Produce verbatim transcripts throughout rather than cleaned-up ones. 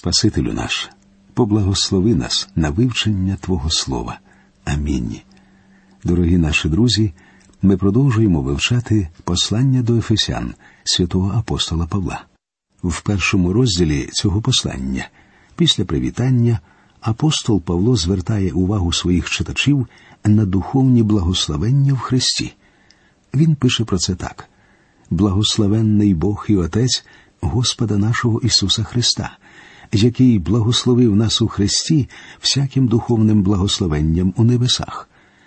Спасителю наш, поблагослови нас на вивчення Твого Слова. Амінь. Дорогі наші друзі, ми продовжуємо вивчати послання до Ефесян святого апостола Павла. В першому розділі цього послання, після привітання, апостол Павло звертає увагу своїх читачів на духовні благословення в Христі. Він пише про це так: «Благословенний Бог і Отець Господа нашого Ісуса Христа, який благословив нас у Христі всяким духовним благословенням у небесах,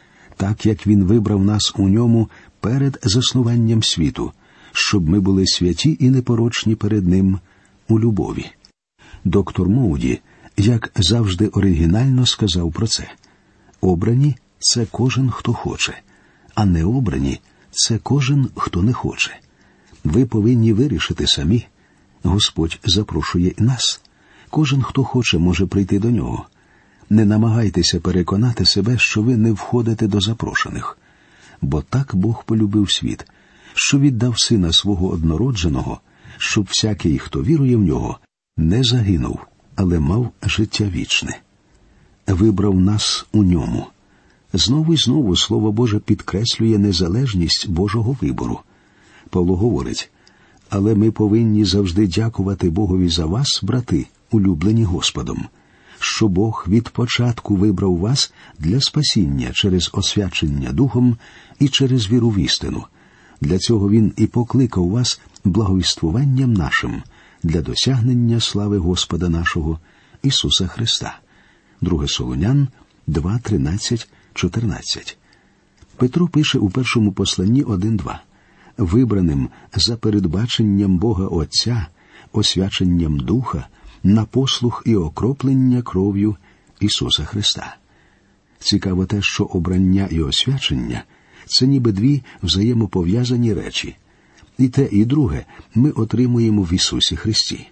так як Він вибрав нас у ньому перед заснуванням світу, щоб ми були святі і непорочні перед Ним у любові». Доктор Моуді, як завжди оригінально, сказав про це: «Обрані – це кожен, хто хоче, а не обрані – це кожен, хто не хоче. Ви повинні вирішити самі. Господь запрошує і нас. Кожен, хто хоче, може прийти до Нього. Не намагайтеся переконати себе, що ви не входите до запрошених. Бо так Бог полюбив світ, що віддав Сина Свого однородженого, щоб всякий, хто вірує в Нього, не загинув, але мав життя вічне. Вибрав нас у Ньому». Знову і знову Слово Боже підкреслює незалежність Божого вибору. Павло говорить: «Але ми повинні завжди дякувати Богові за вас, брати, улюблені Господом, що Бог від початку вибрав вас для спасіння через освячення Духом і через віру в істину. Для цього Він і покликав вас благовіствуванням нашим, для досягнення слави Господа нашого Ісуса Христа». Друге Солонян два, тринадцять, чотирнадцять. Петро пише у першому посланні один два: «Вибраним за передбаченням Бога Отця, освяченням Духа, на послух і окроплення кров'ю Ісуса Христа». Цікаво те, що обрання і освячення – це ніби дві взаємопов'язані речі. І те, і друге ми отримуємо в Ісусі Христі.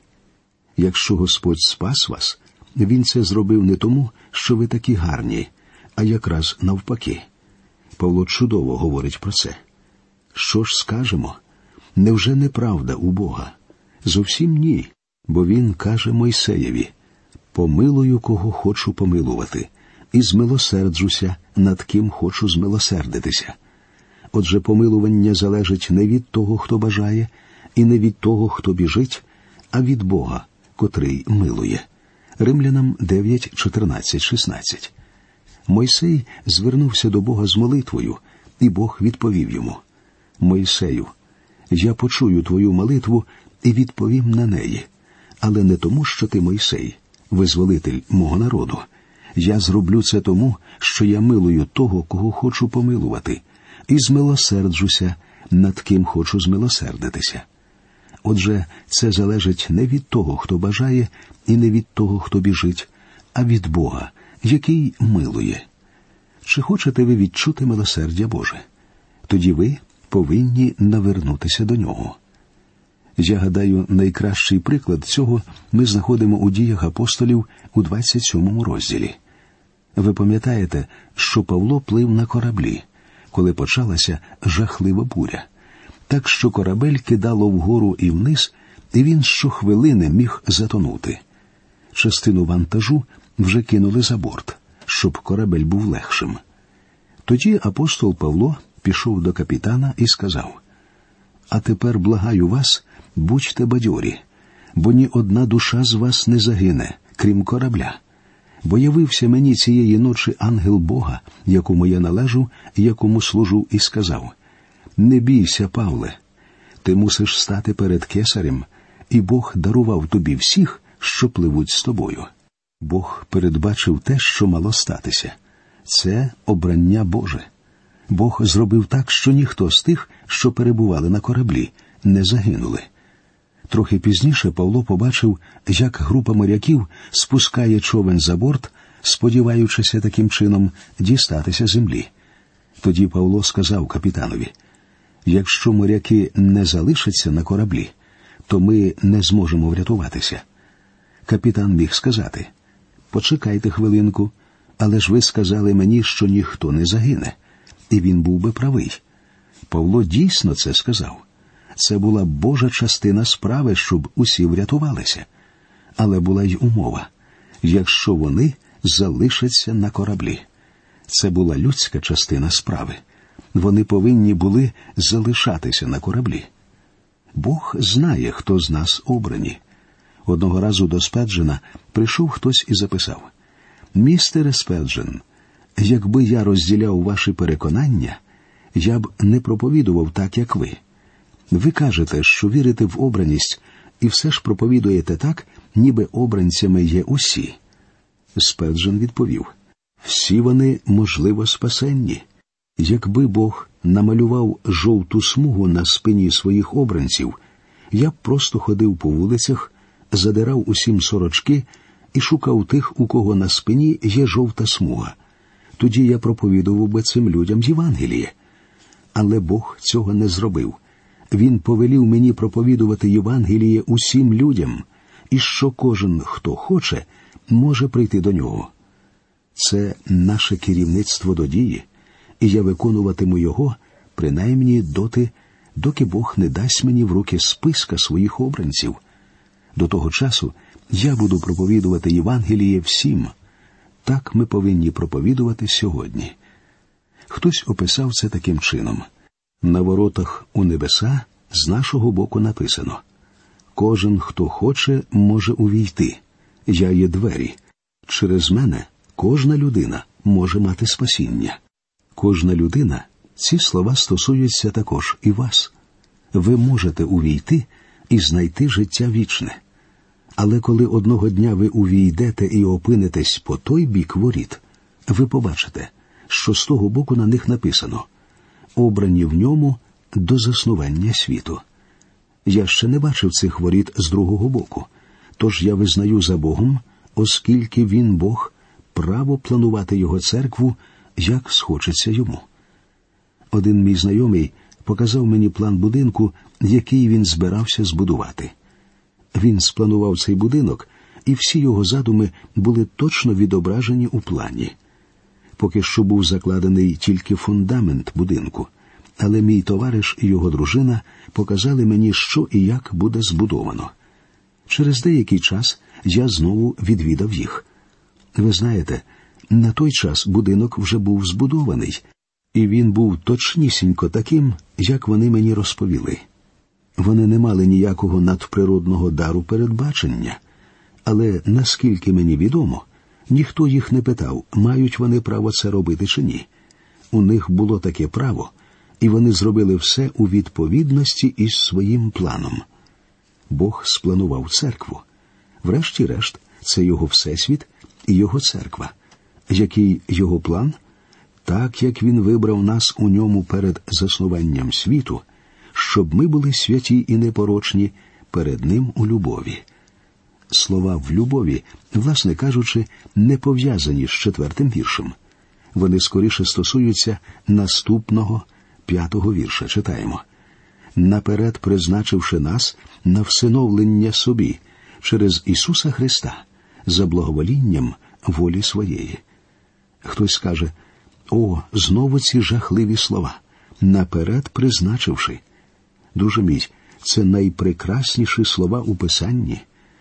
Якщо Господь спас вас, Він це зробив не тому, що ви такі гарні, а якраз навпаки. Павло чудово говорить про це. Що ж скажемо? Невже неправда у Бога? Зовсім ні, бо Він каже Мойсеєві: «Помилую, кого хочу помилувати, і змилосерджуся, над ким хочу змилосердитися». Отже, помилування залежить не від того, хто бажає, і не від того, хто біжить, а від Бога, котрий милує. Римлянам дев'ять, чотирнадцять, шістнадцять. Мойсей звернувся до Бога з молитвою, і Бог відповів йому: «Мойсею, я почую твою молитву і відповім на неї, але не тому, що ти Мойсей, визволитель мого народу. Я зроблю це тому, що я милую того, кого хочу помилувати, і змилосерджуся, над ким хочу змилосердитися». Отже, це залежить не від того, хто бажає, і не від того, хто біжить, а від Бога, який милує. Чи хочете ви відчути милосердя Боже? Тоді ви повинні навернутися до Нього. Я гадаю, найкращий приклад цього ми знаходимо у діях апостолів у двадцять сьомому розділі. Ви пам'ятаєте, що Павло плив на кораблі, коли почалася жахлива буря, так що корабель кидало вгору і вниз, і він щохвилини міг затонути. Частину вантажу вже кинули за борт, щоб корабель був легшим. Тоді апостол Павло пішов до капітана і сказав: «А тепер благаю вас, будьте бадьорі, бо ні одна душа з вас не загине, крім корабля. Бо явився мені цієї ночі ангел Бога, якому я належу і якому служу, і сказав: не бійся, Павле, ти мусиш стати перед кесарем, і Бог дарував тобі всіх, що пливуть з тобою». Бог передбачив те, що мало статися. Це обрання Боже. Бог зробив так, що ніхто з тих, що перебували на кораблі, не загинули. Трохи пізніше Павло побачив, як група моряків спускає човен за борт, сподіваючися таким чином дістатися землі. Тоді Павло сказав капітанові: «Якщо моряки не залишаться на кораблі, то ми не зможемо врятуватися». Капітан міг сказати: «Почекайте хвилинку, але ж ви сказали мені, що ніхто не загине». І він був би правий. Павло дійсно це сказав. Це була Божа частина справи, щоб усі врятувалися. Але була й умова – якщо вони залишаться на кораблі. Це була людська частина справи. Вони повинні були залишатися на кораблі. Бог знає, хто з нас обрані. Одного разу до Спеджена прийшов хтось і записав: «Містере Спеджен, якби я розділяв ваші переконання, я б не проповідував так, як ви. Ви кажете, що вірите в обраність, і все ж проповідуєте так, ніби обранцями є усі». Спеджен відповів: «Всі вони, можливо, спасенні. Якби Бог намалював жовту смугу на спині своїх обранців, я б просто ходив по вулицях, задирав усім сорочки і шукав тих, у кого на спині є жовта смуга. Тоді я проповідував би цим людям Євангеліє. Але Бог цього не зробив. Він повелів мені проповідувати Євангеліє усім людям, і що кожен, хто хоче, може прийти до нього. Це наше керівництво до дії, і я виконуватиму його, принаймні доти, доки Бог не дасть мені в руки списка своїх обранців. До того часу я буду проповідувати Євангеліє всім. Так ми повинні проповідувати сьогодні». Хтось описав це таким чином. На воротах у небеса з нашого боку написано: «Кожен, хто хоче, може увійти. Я є двері. Через мене кожна людина може мати спасіння». Кожна людина – ці слова стосуються також і вас. Ви можете увійти і знайти життя вічне. Але коли одного дня ви увійдете і опинитесь по той бік воріт, ви побачите, що з того боку на них написано: «Обрані в ньому до заснування світу». Я ще не бачив цих воріт з другого боку, тож я визнаю за Богом, оскільки Він, Бог, право планувати Його церкву, як схочеться Йому. Один мій знайомий показав мені план будинку, який він збирався збудувати. Він спланував цей будинок, і всі його задуми були точно відображені у плані. Поки що був закладений тільки фундамент будинку, але мій товариш і його дружина показали мені, що і як буде збудовано. Через деякий час я знову відвідав їх. Ви знаєте, на той час будинок вже був збудований, і він був точнісінько таким, як вони мені розповіли. Вони не мали ніякого надприродного дару передбачення, але, наскільки мені відомо, ніхто їх не питав, мають вони право це робити чи ні. У них було таке право, і вони зробили все у відповідності із своїм планом. Бог спланував церкву. Врешті-решт, це його всесвіт і його церква. Який його план? Так, як він вибрав нас у ньому перед заснуванням світу, щоб ми були святі і непорочні перед ним у любові. Слова «в любові», власне кажучи, не пов'язані з четвертим віршем. Вони скоріше стосуються наступного, п'ятого вірша. Читаємо: «Наперед призначивши нас на всиновлення собі через Ісуса Христа, за благоволінням волі своєї». Хтось скаже: «О, знову ці жахливі слова! Наперед призначивши». Друже мій, це найпрекрасніші слова у Писанні.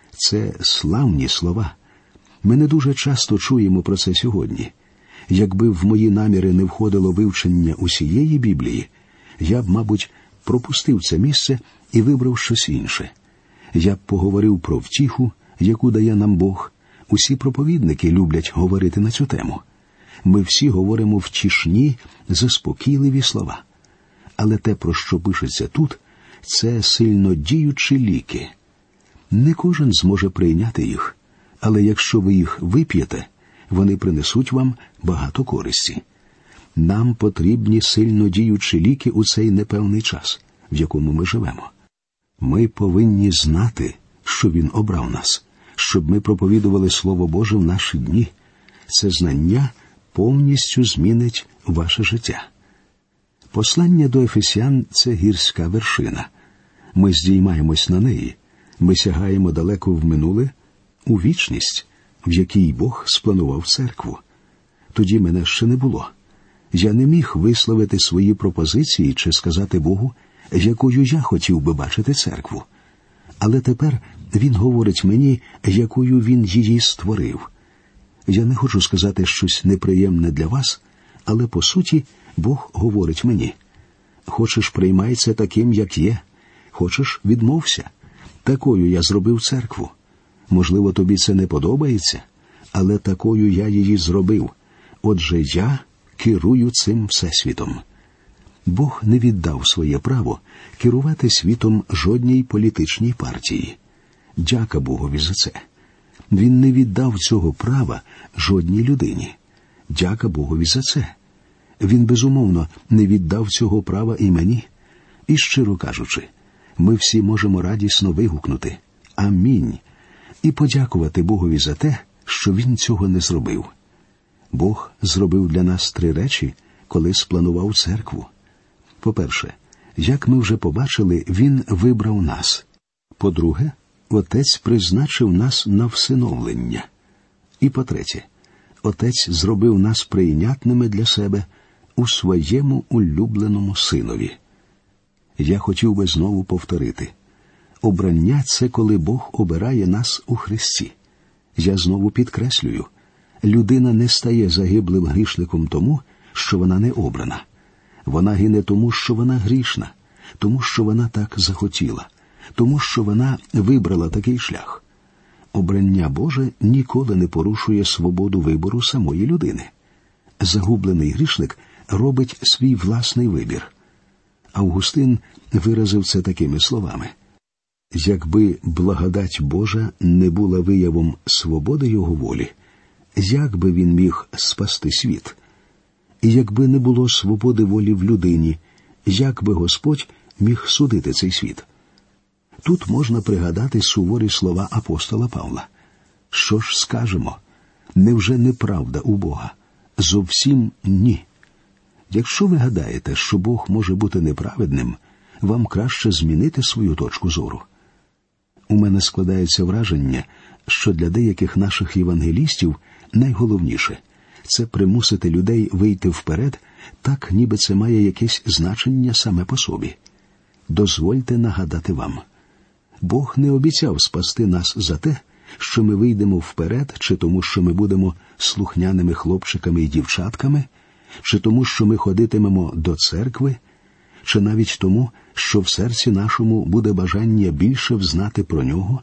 Це славні слова. Ми не дуже часто чуємо про це сьогодні. Якби в мої наміри не входило вивчення усієї Біблії, я б, мабуть, пропустив це місце і вибрав щось інше. Я б поговорив про втіху, яку дає нам Бог. Усі проповідники люблять говорити на цю тему. Ми всі говоримо втішні, заспокійливі слова. Але те, про що пишеться тут, це сильно діючі ліки. Не кожен зможе прийняти їх, але якщо ви їх вип'єте, вони принесуть вам багато користі. Нам потрібні сильно діючі ліки у цей непевний час, в якому ми живемо. Ми повинні знати, що Він обрав нас, щоб ми проповідували Слово Боже в наші дні. Це знання повністю змінить ваше життя. Послання до Ефесян – це гірська вершина. Ми здіймаємось на неї, ми сягаємо далеко в минуле, у вічність, в якій Бог спланував церкву. Тоді мене ще не було. Я не міг висловити свої пропозиції чи сказати Богу, якою я хотів би бачити церкву. Але тепер Він говорить мені, якою він її створив. Я не хочу сказати щось неприємне для вас, але, по суті, Бог говорить мені: хочеш, приймай це таким, як є. Хочеш, відмовся. Такою я зробив церкву. Можливо, тобі це не подобається, але такою я її зробив. Отже, я керую цим всесвітом. Бог не віддав своє право керувати світом жодній політичній партії. Дяка Богові за це. Він не віддав цього права жодній людині. Дяка Богові за це. Він, безумовно, не віддав цього права і мені. І, щиро кажучи, ми всі можемо радісно вигукнути «Амінь» і подякувати Богові за те, що Він цього не зробив. Бог зробив для нас три речі, коли спланував церкву. По-перше, як ми вже побачили, Він вибрав нас. По-друге, Отець призначив нас на всиновлення. І по-третє, Отець зробив нас прийнятними для себе у своєму улюбленому Синові. Я хотів би знову повторити. Обрання – це коли Бог обирає нас у Христі. Я знову підкреслюю. Людина не стає загиблим грішником тому, що вона не обрана. Вона гине тому, що вона грішна, тому що вона так захотіла, тому що вона вибрала такий шлях. Обрання Боже ніколи не порушує свободу вибору самої людини. Загублений грішник робить свій власний вибір. Августин виразив це такими словами: «Якби благодать Божа не була виявом свободи його волі, як би він міг спасти світ? І якби не було свободи волі в людині, як би Господь міг судити цей світ?» Тут можна пригадати суворі слова апостола Павла. Що ж скажемо? Невже неправда у Бога? Зовсім ні. Якщо ви гадаєте, що Бог може бути неправедним, вам краще змінити свою точку зору. У мене складається враження, що для деяких наших євангелістів найголовніше – це примусити людей вийти вперед, так ніби це має якесь значення саме по собі. Дозвольте нагадати вам. Бог не обіцяв спасти нас за те, що ми вийдемо вперед, чи тому, що ми будемо слухняними хлопчиками і дівчатками, чи тому, що ми ходитимемо до церкви, чи навіть тому, що в серці нашому буде бажання більше взнати про Нього.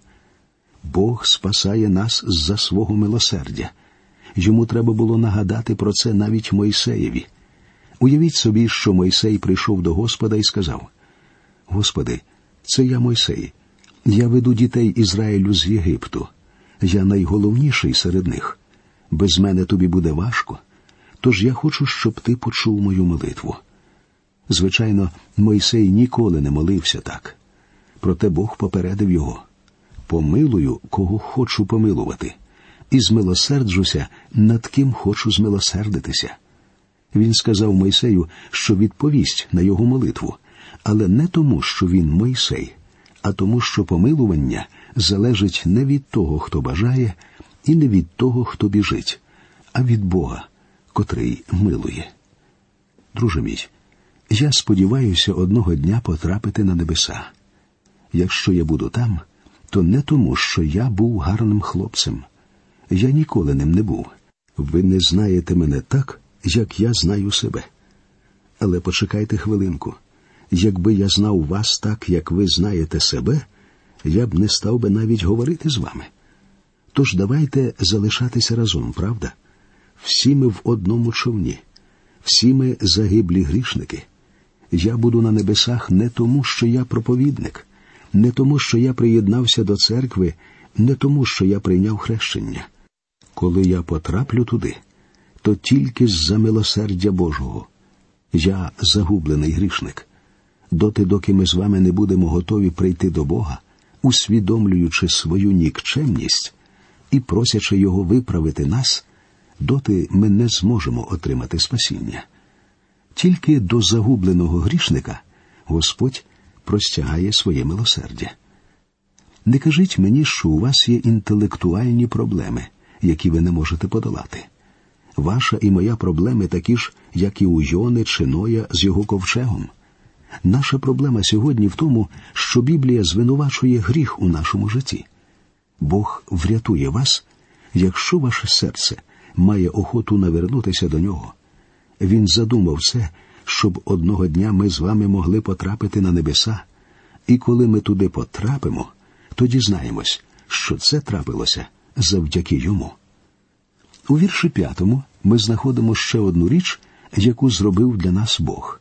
Бог спасає нас з-за свого милосердя. Йому треба було нагадати про це навіть Мойсеєві. Уявіть собі, що Мойсей прийшов до Господа і сказав: «Господи, це я Мойсей. Я веду дітей Ізраїлю з Єгипту. Я найголовніший серед них. Без мене тобі буде важко. Тож я хочу, щоб ти почув мою молитву». Звичайно, Мойсей ніколи не молився так. Проте Бог попередив його: «Помилую, кого хочу помилувати, і змилосерджуся, над ким хочу змилосердитися». Він сказав Мойсею, що відповість на його молитву, але не тому, що він Мойсей, а тому, що помилування залежить не від того, хто бажає, і не від того, хто біжить, а від Бога, котрий милує. Друже мій, я сподіваюся одного дня потрапити на небеса. Якщо я буду там, то не тому, що я був гарним хлопцем. Я ніколи ним не був. Ви не знаєте мене так, як я знаю себе. Але почекайте хвилинку. Якби я знав вас так, як ви знаєте себе, я б не став би навіть говорити з вами. Тож давайте залишатися разом, правда? Всі ми в одному човні. Всі ми загиблі грішники. Я буду на небесах не тому, що я проповідник, не тому, що я приєднався до церкви, не тому, що я прийняв хрещення. Коли я потраплю туди, то тільки з-за милосердя Божого. Я загублений грішник. Доти, доки ми з вами не будемо готові прийти до Бога, усвідомлюючи свою нікчемність і просячи Його виправити нас, доти ми не зможемо отримати спасіння. Тільки до загубленого грішника Господь простягає своє милосердя. Не кажіть мені, що у вас є інтелектуальні проблеми, які ви не можете подолати. Ваша і моя проблеми такі ж, як і у Йони чи Ноя з його ковчегом. Наша проблема сьогодні в тому, що Біблія звинувачує гріх у нашому житті. Бог врятує вас, якщо ваше серце має охоту навернутися до Нього. Він задумав це, щоб одного дня ми з вами могли потрапити на небеса, і коли ми туди потрапимо, то дізнаємось, що це трапилося завдяки Йому. У вірші п'ятому ми знаходимо ще одну річ, яку зробив для нас Бог.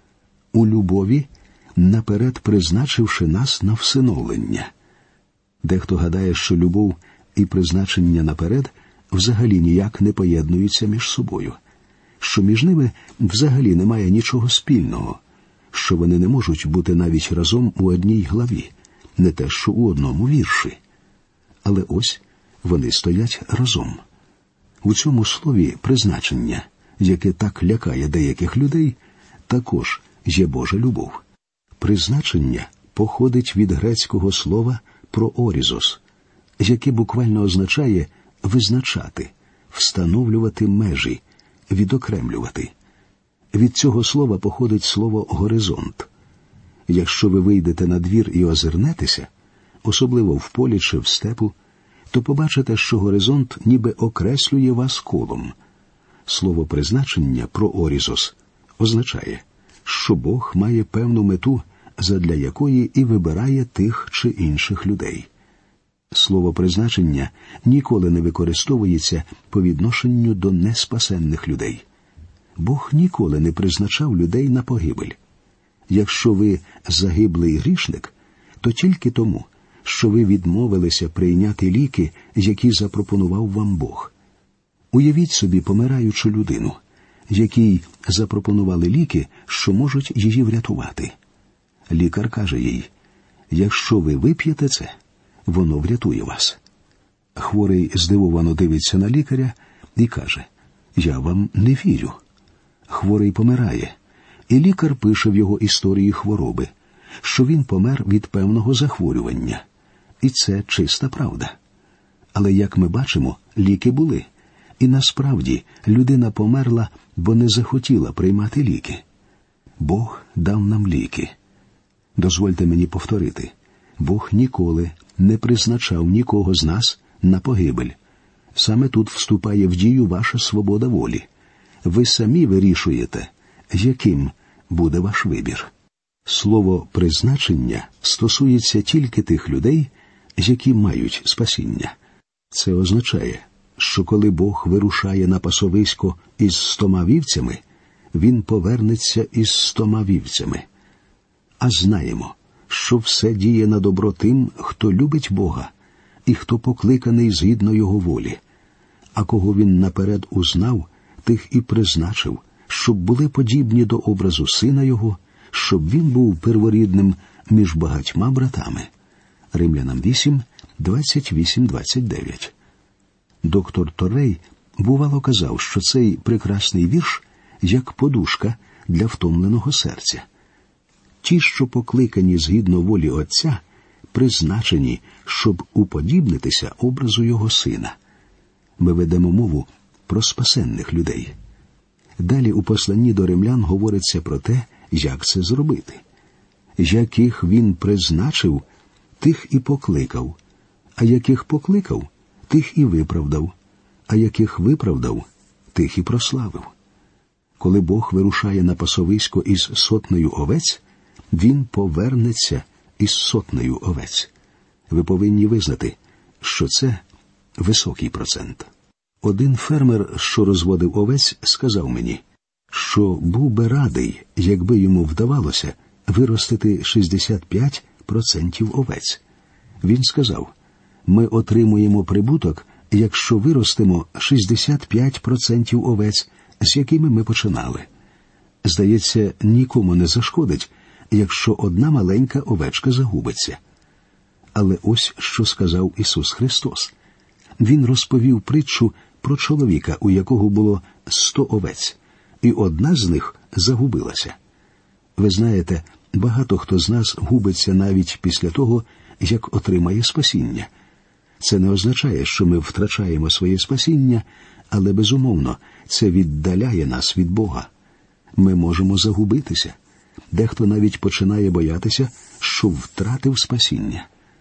У любові, наперед призначивши нас на всиновлення. Дехто гадає, що любов і призначення наперед взагалі ніяк не поєднуються між собою, що між ними взагалі немає нічого спільного, що вони не можуть бути навіть разом у одній главі, не те що у одному вірші. Але ось вони стоять разом. У цьому слові «призначення», яке так лякає деяких людей, також є Божа любов. Призначення походить від грецького слова «проорізос», яке буквально означає «визначати», «встановлювати межі», «відокремлювати». Від цього слова походить слово «горизонт». Якщо ви вийдете на двір і озирнетеся, особливо в полі чи в степу, то побачите, що горизонт ніби окреслює вас колом. Слово «призначення» «проорізос» означає, що Бог має певну мету, задля якої і вибирає тих чи інших людей. Слово «призначення» ніколи не використовується по відношенню до неспасенних людей. Бог ніколи не призначав людей на погибель. Якщо ви загиблий грішник, то тільки тому, що ви відмовилися прийняти ліки, які запропонував вам Бог. Уявіть собі помираючу людину, якій запропонували ліки, що можуть її врятувати. Лікар каже їй: якщо ви вип'єте це, воно врятує вас. Хворий здивовано дивиться на лікаря і каже: я вам не вірю. Хворий помирає, і лікар пише в його історії хвороби, що він помер від певного захворювання. І це чиста правда. Але, як ми бачимо, ліки були. І насправді людина померла, бо не захотіла приймати ліки. Бог дав нам ліки. Дозвольте мені повторити. Бог ніколи не призначав нікого з нас на погибель. Саме тут вступає в дію ваша свобода волі. Ви самі вирішуєте, яким буде ваш вибір. Слово «призначення» стосується тільки тих людей, які мають спасіння. Це означає, що коли Бог вирушає на пасовисько із стома вівцями, Він повернеться із стома вівцями. А знаємо, що все діє на добро тим, хто любить Бога і хто покликаний згідно Його волі. А кого Він наперед узнав, тих і призначив, щоб були подібні до образу Сина Його, щоб Він був перворідним між багатьма братами. Римлянам вісім, двадцять вісім двадцять дев'ять. Доктор Торрей бувало казав, що цей прекрасний вірш як подушка для втомленого серця. Ті, що покликані згідно волі Отця, призначені, щоб уподібнитися образу Його Сина. Ми ведемо мову про спасенних людей. Далі у посланні до римлян говориться про те, як це зробити. Яких Він призначив, тих і покликав, а яких покликав, тих і виправдав, а яких виправдав, тих і прославив. Коли Бог вирушає на пасовисько із сотнею овець, Він повернеться із сотнею овець. Ви повинні визнати, що це високий процент. Один фермер, що розводив овець, сказав мені, що був би радий, якби йому вдавалося виростити шістдесят п'ять відсотків овець. Він сказав: ми отримуємо прибуток, якщо виростимо шістдесят п'ять відсотків овець, з якими ми починали. Здається, нікому не зашкодить, якщо одна маленька овечка загубиться. Але ось що сказав Ісус Христос. Він розповів притчу про чоловіка, у якого було сто овець, і одна з них загубилася. Ви знаєте, багато хто з нас губиться навіть після того, як отримає спасіння. Це не означає, що ми втрачаємо своє спасіння, але, безумовно, це віддаляє нас від Бога. Ми можемо загубитися. Дехто навіть починає боятися, що втратив спасіння.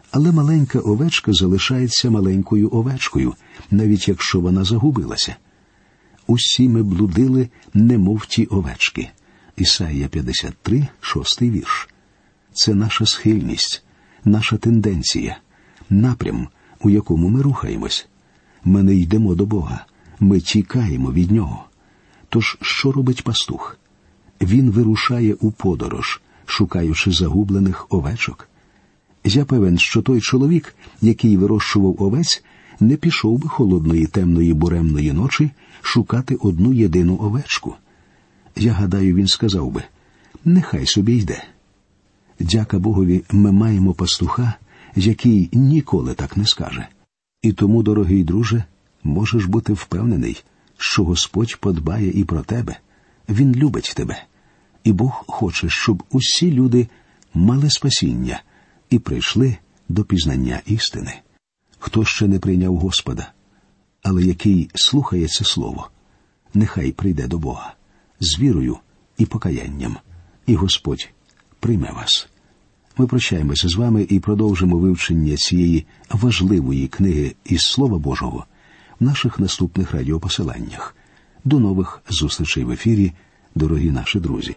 Але маленька овечка залишається маленькою овечкою, навіть якщо вона загубилася. Усі ми блудили, немов ті овечки. Ісайя п'ятдесят три, шостий вірш. Це наша схильність, наша тенденція, напрям, у якому ми рухаємось. Ми не йдемо до Бога, ми тікаємо від Нього. Тож що робить пастух? Він вирушає у подорож, шукаючи загублених овечок. Я певен, що той чоловік, який вирощував овець, не пішов би холодної темної буремної ночі шукати одну єдину овечку. Я гадаю, він сказав би, нехай собі йде. Дяка Богові, ми маємо пастуха, який ніколи так не скаже. І тому, дорогий друже, можеш бути впевнений, що Господь подбає і про тебе. Він любить тебе. І Бог хоче, щоб усі люди мали спасіння і прийшли до пізнання істини. Хто ще не прийняв Господа, але який слухає це слово, нехай прийде до Бога з вірою і покаянням, і Господь прийме вас. Ми прощаємося з вами і продовжимо вивчення цієї важливої книги із Слова Божого в наших наступних радіопосиланнях. До нових зустрічей в ефірі, дорогі наші друзі.